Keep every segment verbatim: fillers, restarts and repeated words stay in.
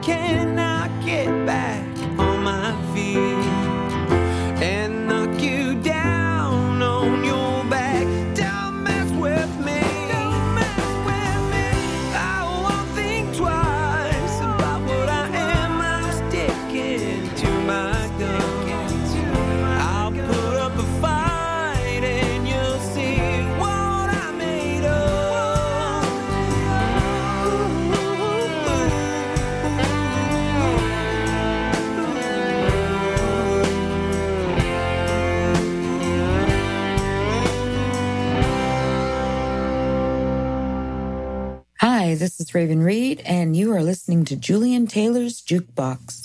can I get back on my feet and knock you down on your back? Don't mess with me. Don't mess with me. I won't think twice about what I am. I'm sticking to my gun. I'll put up a fight and you'll see what I'm made of. Hi, this is Raven Reed, and you are listening to Julian Taylor's Jukebox.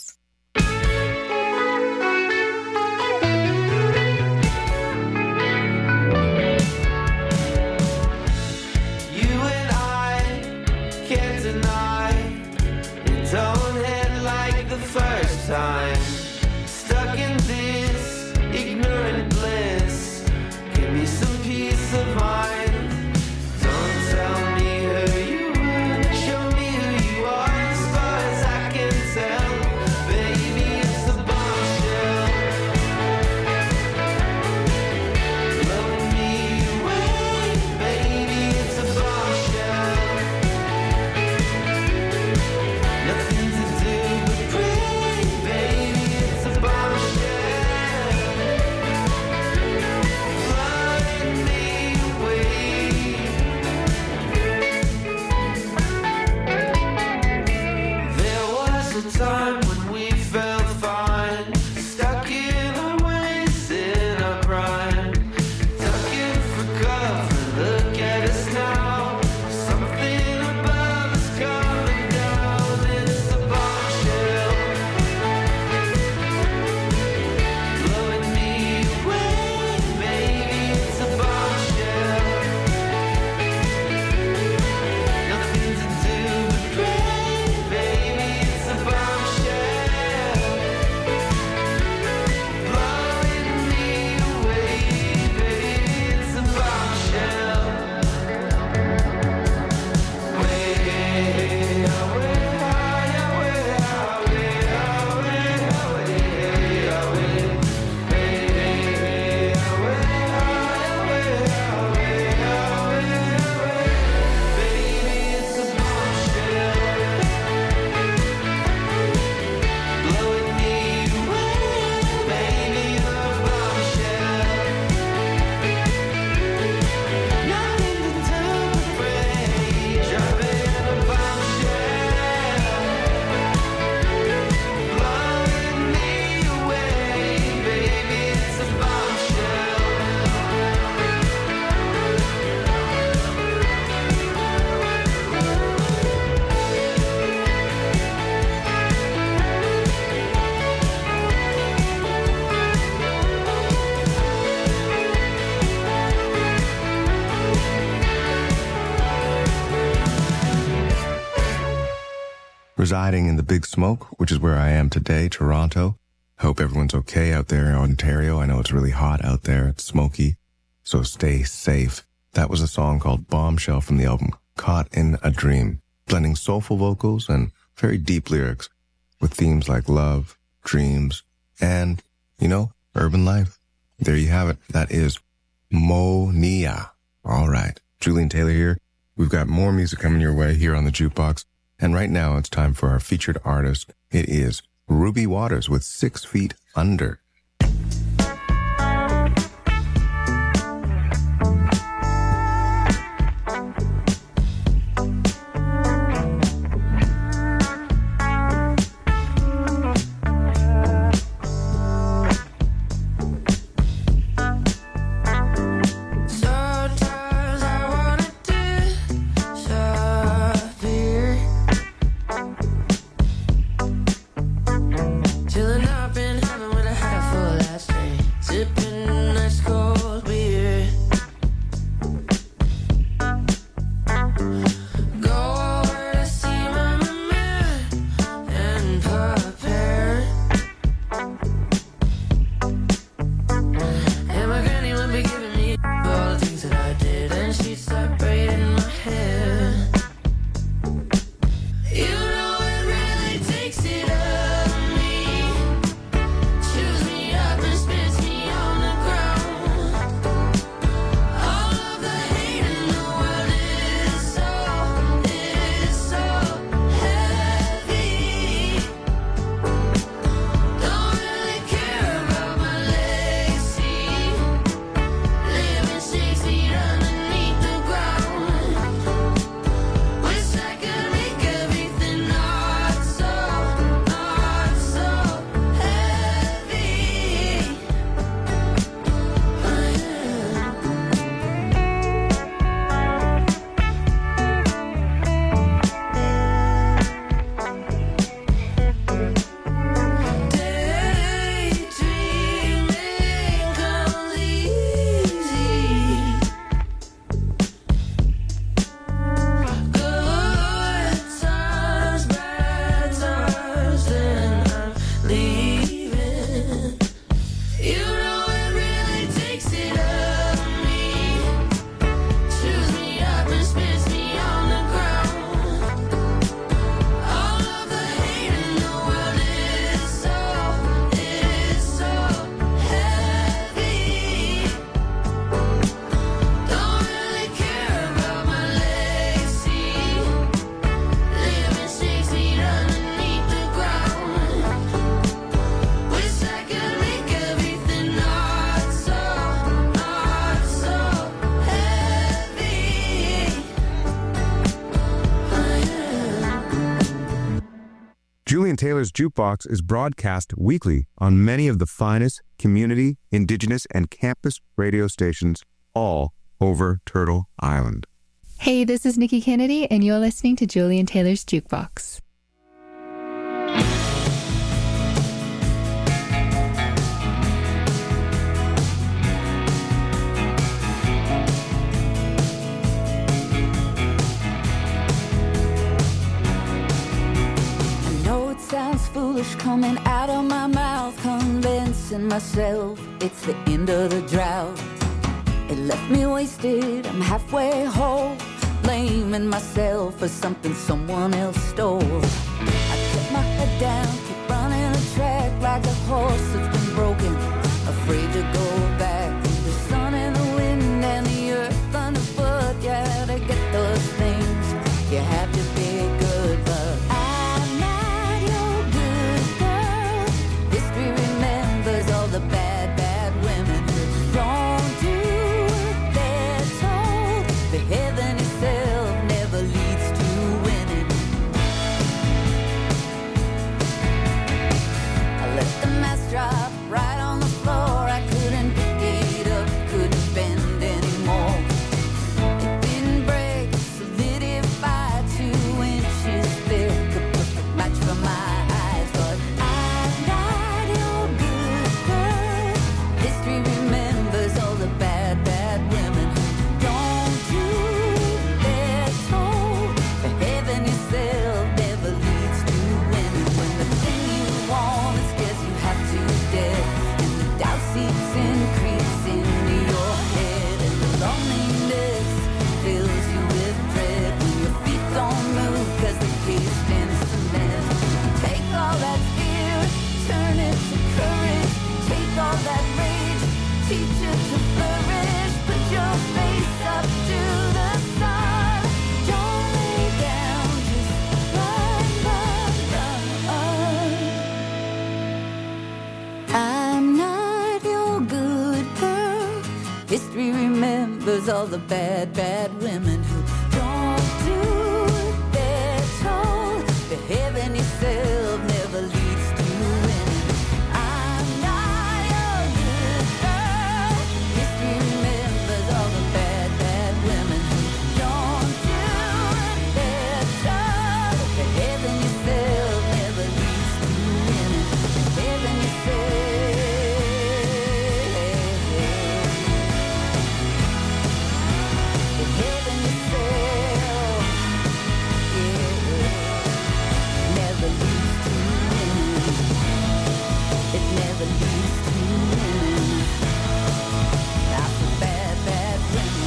You and I can't deny it don't end like the first time. Stuck in this ignorant bliss. Give me some peace of mind. Don't tell me who you were. Show me who you are. As far as I can tell, baby, it's a bombshell. Blowing me away, baby, it's a bombshell. Nothing to do but pray, baby, it's a bombshell. Blowing me away. There was a time when we felt fine, stuck in our ways in our prime, ducking for cover. Look at us now, something above us coming down. It's a bombshell, blowing me away, baby. It's a bombshell. Nothing to do but pray, baby. It's a bombshell, blowing me away, baby. It's a bombshell. Way away, away, away, away, away, away, away, away, baby, it's a bombshell, blowing me away, baby, a bombshell. Nothing to do but pray, dropping a bombshell, blowing me away, baby, it's a bombshell. Residing in the Big Smoke, which is where I am today, Toronto. Hope everyone's okay out there in Ontario. I know it's really hot out there. It's smoky. So stay safe. That was a song called Bombshell from the album Caught in a Dream, blending soulful vocals and very deep lyrics with themes like love, dreams, and, you know, urban life. There you have it. That is Monia. All right. Julian Taylor here. We've got more music coming your way here on the Jukebox. And right now it's time for our featured artist. It is Ruby Waters with Six Feet Under. Sometimes I wanna disappear, chilling up in heaven with a half Julian Taylor's Jukebox is broadcast weekly on many of the finest community, indigenous, and campus radio stations all over Turtle Island. Hey, this is Nikki Kennedy, and you're listening to Julian Taylor's Jukebox. Sounds foolish coming out of my mouth, convincing myself it's the end of the drought. It left me wasted, I'm halfway whole, blaming myself for something someone else stole. I kept my head down, keep running a track like a horse that's been broken, afraid to go back. The sun and the wind and the earth underfoot, yeah, to get those things you have to be good, but I the bad, bad women who don't do what they're told. The heaven itself never leads to winning. I let the mask drop right on the floor. I couldn't pick it up, couldn't bend anymore. It didn't break, it solidified two inches thick. A perfect match for my eyes, but I'm not your good girl. History remembers all the bad, bad women who don't do what they're told. The heaven itself never leads to winning. When the thing you want scares you half to death, and the doubt seeps in, creeps into your head, and the loneliness fills you with dread when your feet don't move cause they're cased in cement. Take all that fear, turn it to courage. Take all that rage, teach it to flourish. Put your face up to the sun. Don't lay down, just run, run, run. I'm not your good girl. History remembers all the bad, bad women who don't do what they're told. The heaven itself never leads to winning. I'm not your good girl. History remembers all the bad, bad women who don't do what they're told. The heaven itself never leads to winning. Heaven itself. The heaven itself, yeah, never leads to winning. It never leads to winning. Not for bad, bad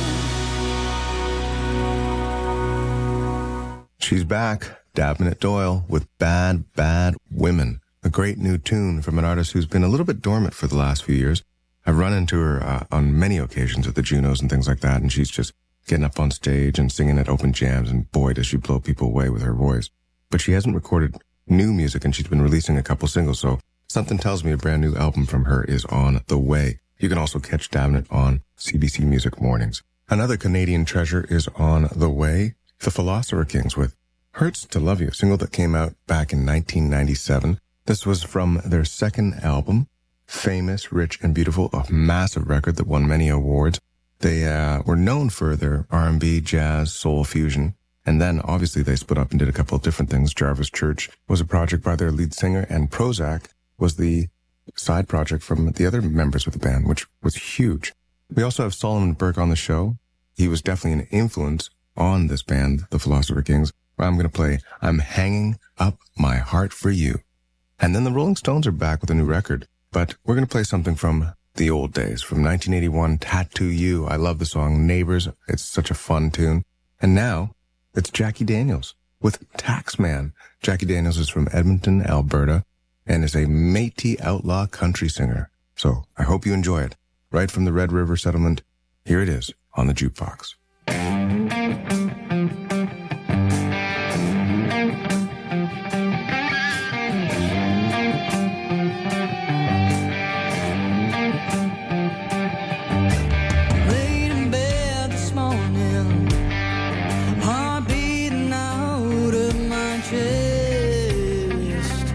women. She's back, Dabnett Doyle with Bad, Bad Women, a great new tune from an artist who's been a little bit dormant for the last few years. I've run into her uh, on many occasions at the Junos and things like that, and she's just getting up on stage and singing at open jams, and boy, does she blow people away with her voice. But she hasn't recorded new music, and she's been releasing a couple singles, so something tells me a brand new album from her is on the way. You can also catch Dabnett on C B C Music Mornings. Another Canadian treasure is on the way, the Philosopher Kings with Hurts to Love You, a single that came out back in nineteen ninety-seven. This was from their second album, Famous, Rich, and Beautiful, a massive record that won many awards. They uh, were known for their R and B, jazz, soul fusion, and then obviously they split up and did a couple of different things. Jarvis Church was a project by their lead singer, and Prozac was the side project from the other members of the band, which was huge. We also have Solomon Burke on the show. He was definitely an influence on this band, the Philosopher Kings. I'm going to play I'm Hanging Up My Heart for You. And then the Rolling Stones are back with a new record, but we're going to play something from the old days, from nineteen eighty-one, Tattoo You. I love the song Neighbors. It's such a fun tune. And now it's Jackie Daniels with Taxman. Jackie Daniels is from Edmonton, Alberta, and is a Métis outlaw country singer. So I hope you enjoy it. Right from the Red River Settlement, here it is on the Jukebox. Heart beating out of my chest.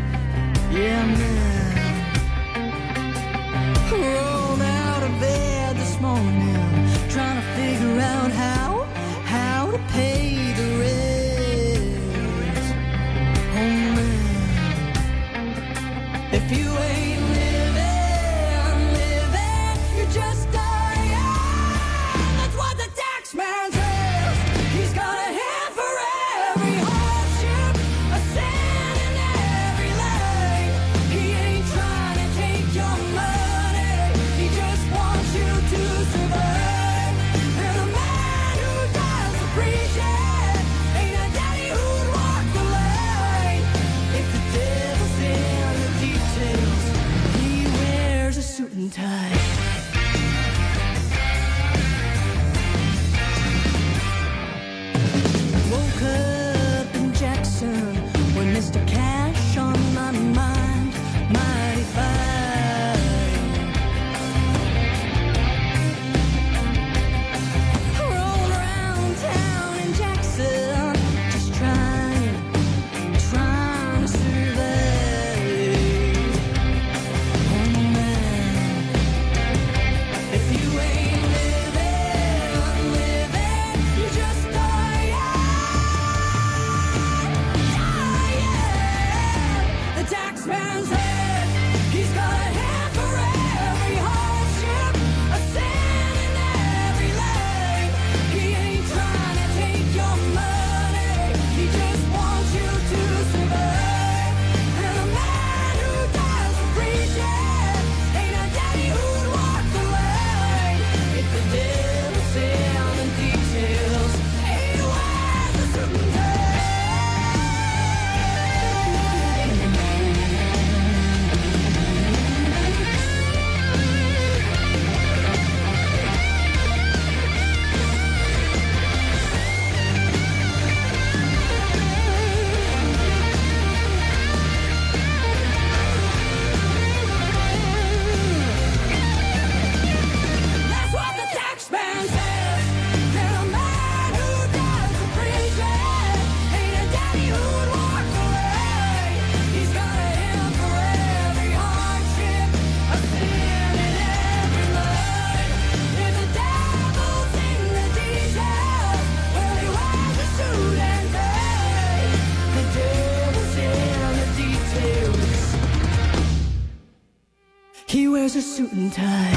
was a suit and tie.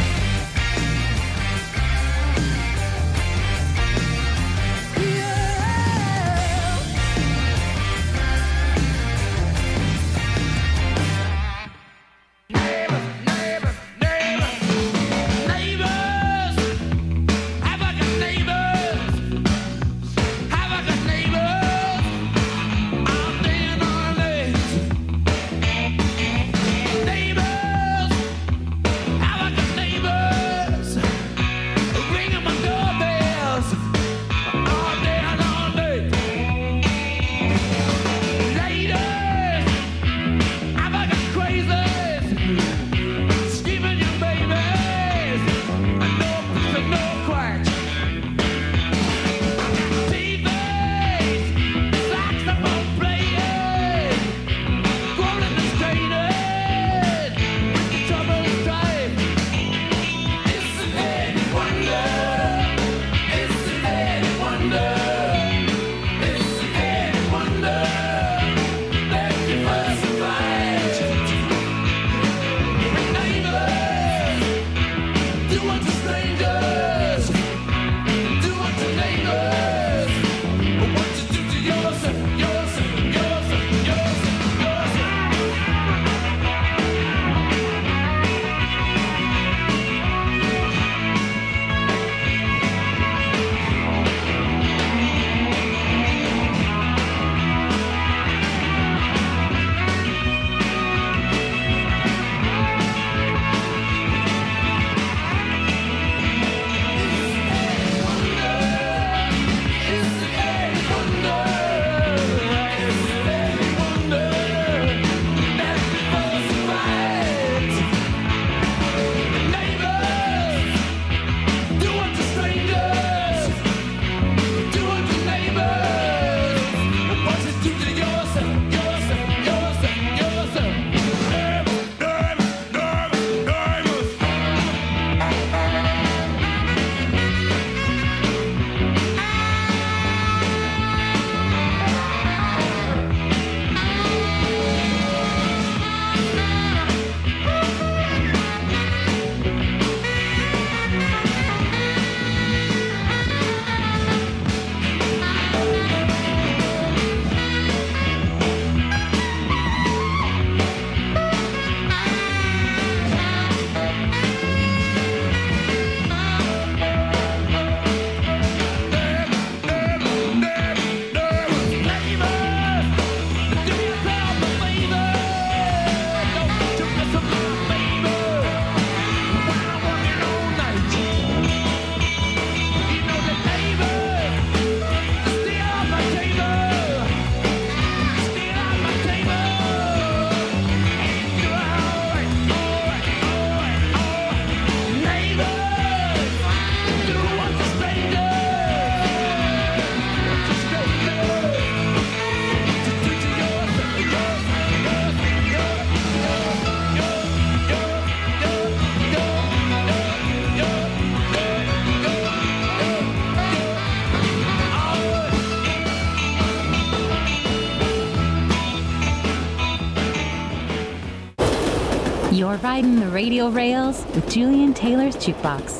You're riding the radio rails with Julian Taylor's Jukebox.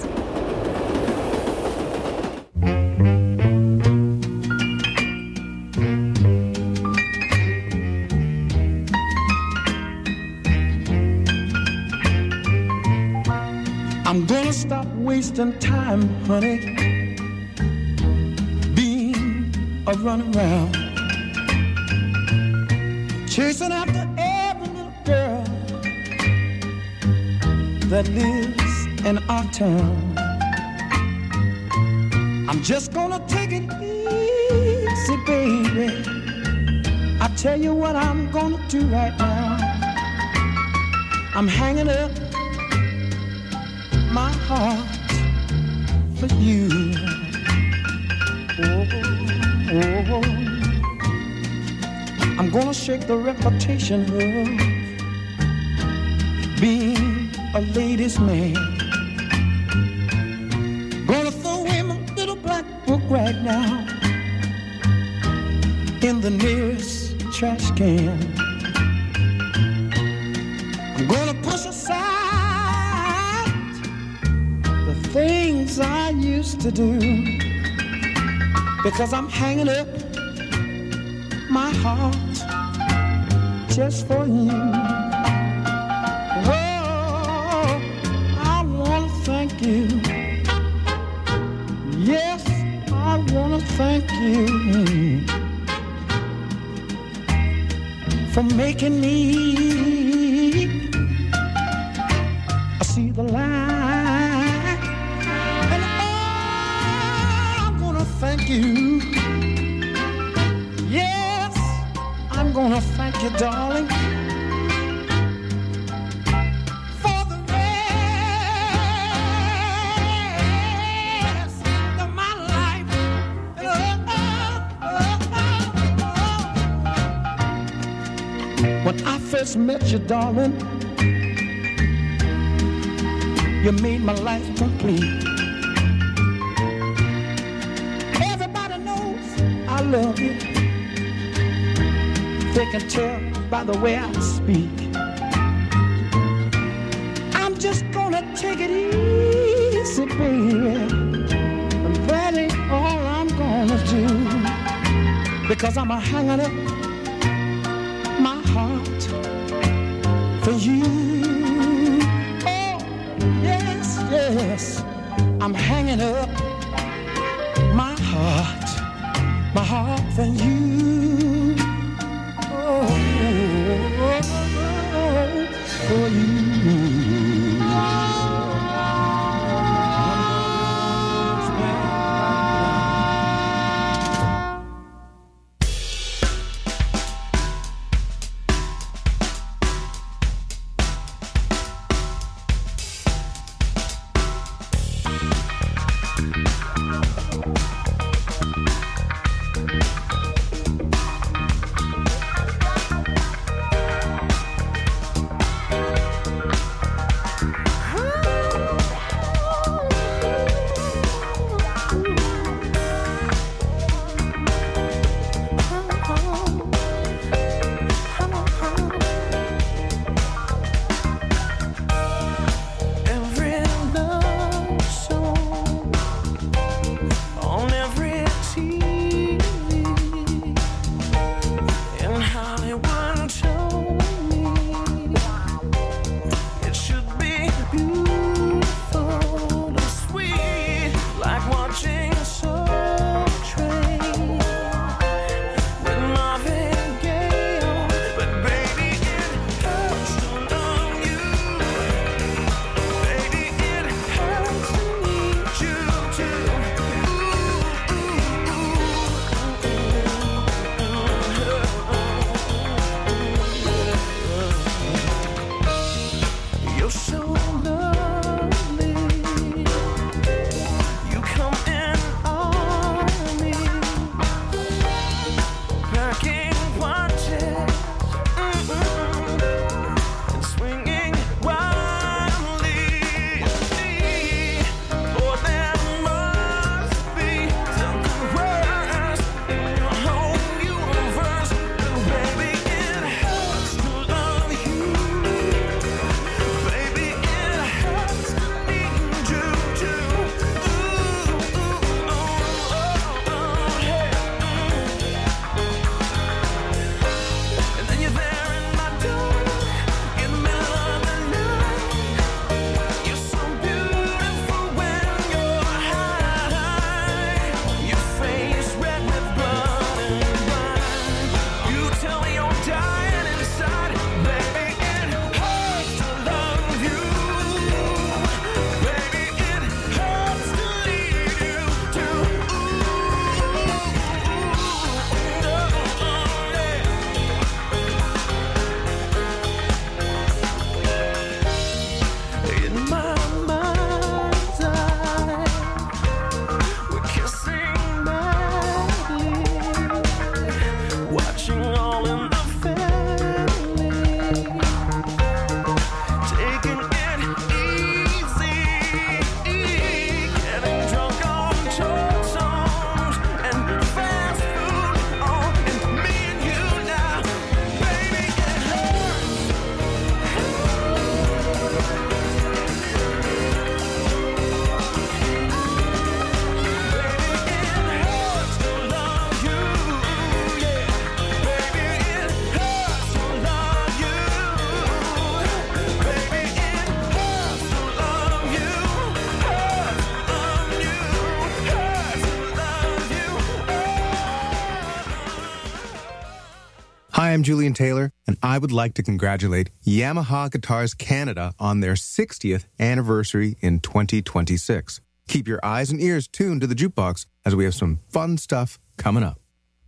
I'm gonna stop wasting time, honey, being a runaround, chasing after every little girl that lives in our town. I'm just gonna take it easy, baby. I tell you what I'm gonna do right now. I'm hanging up my heart for you. Oh, oh, oh. I'm gonna shake the reputation of being a ladies' man. Gonna throw away my little black book right now in the nearest trash can. I'm gonna push aside things I used to do, because I'm hanging up my heart just for you. Oh, I want to thank you. Yes, I want to thank you for making me see the light. And I'm gonna thank you. Yes, I'm gonna thank you, darling, for the rest of my life. Oh, oh, oh, oh. When I first met you, darling, you made my life complete. Everybody knows I love you. They can tell by the way I speak. I'm just gonna take it easy, baby. And that ain't all I'm gonna do, because I'm a hanging up my heart for you. Yes, I'm hanging up my heart, my heart for you. Oh, oh, oh, for you. Hi, I'm Julian Taylor, and I would like to congratulate Yamaha Guitars Canada on their sixtieth anniversary in twenty twenty-six. Keep your eyes and ears tuned to the Jukebox as we have some fun stuff coming up.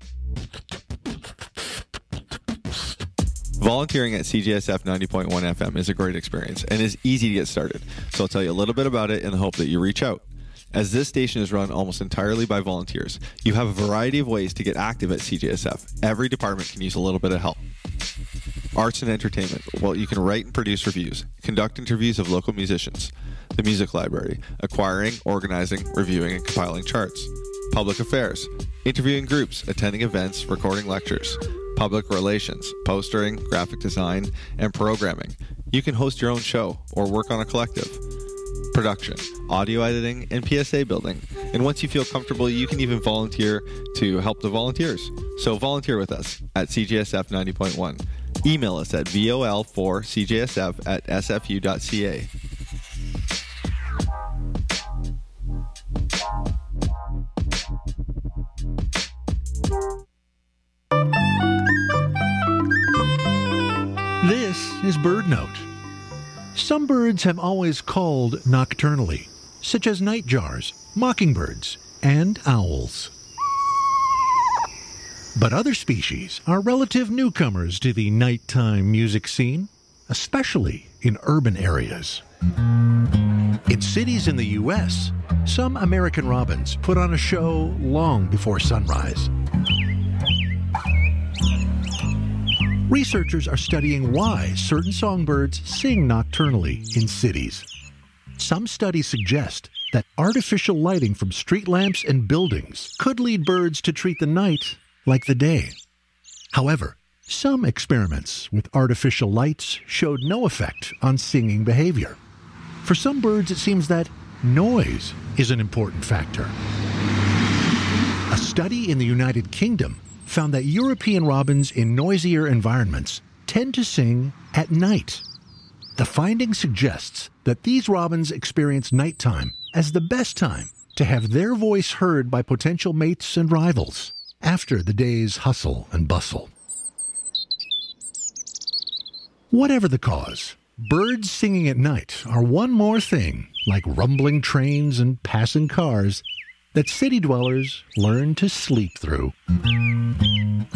Volunteering at C J S F ninety point one F M is a great experience and is easy to get started, so I'll tell you a little bit about it in the hope that you reach out. As this station is run almost entirely by volunteers, you have a variety of ways to get active at C J S F. Every department can use a little bit of help. Arts and entertainment. Well, you can write and produce reviews, conduct interviews of local musicians, the music library, acquiring, organizing, reviewing, and compiling charts. Public affairs. Interviewing groups, attending events, recording lectures. Public relations, postering, graphic design, and programming. You can host your own show or work on a collective. Production, audio editing, and P S A building. And once you feel comfortable, you can even volunteer to help the volunteers. So volunteer with us at C J S F ninety point one. Email us at V O L four C J S F at S F U dot C A. This is Bird Note. Some birds have always called nocturnally, such as nightjars, mockingbirds, and owls. But other species are relative newcomers to the nighttime music scene, especially in urban areas. In cities in the U S, some American robins put on a show long before sunrise. Researchers are studying why certain songbirds sing nocturnally in cities. Some studies suggest that artificial lighting from street lamps and buildings could lead birds to treat the night like the day. However, some experiments with artificial lights showed no effect on singing behavior. For some birds, it seems that noise is an important factor. A study in the United Kingdom found that European robins in noisier environments tend to sing at night. The finding suggests that these robins experience nighttime as the best time to have their voice heard by potential mates and rivals after the day's hustle and bustle. Whatever the cause, birds singing at night are one more thing, like rumbling trains and passing cars, that city dwellers learn to sleep through.